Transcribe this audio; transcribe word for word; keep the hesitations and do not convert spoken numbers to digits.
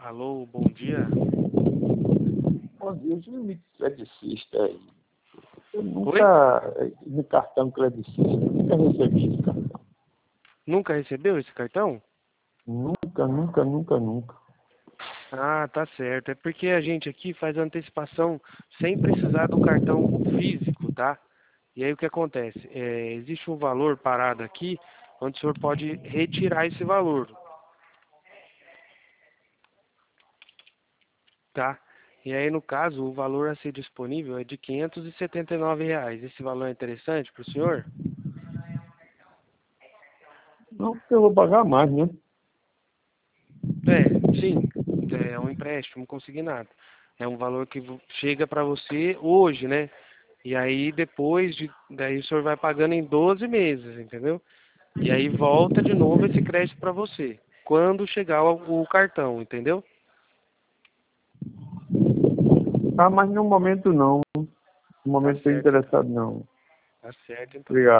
Alô, bom dia. Bom dia, eu sou um credicista. Eu Oi? nunca, no cartão credicista, eu nunca recebi esse cartão. Nunca recebeu esse cartão? Nunca, nunca, nunca, nunca. Ah, tá certo. É porque a gente aqui faz antecipação sem precisar do cartão físico, tá? E aí o que acontece? É, existe um valor parado aqui, onde o senhor pode retirar esse valor, tá? E aí, no caso, o valor a ser disponível é de quinhentos e setenta e nove reais. Esse valor é interessante para o senhor? Não, porque eu vou pagar mais, né? É, sim. É um empréstimo consignado. É um valor que vo- chega para você hoje, né? E aí depois de, daí o senhor vai pagando em doze meses, entendeu? E aí volta de novo esse crédito para você, quando chegar o, o cartão, entendeu? Ah, mas no momento não. No Tá momento estou certo então. interessado não. Tá certo então. Obrigado.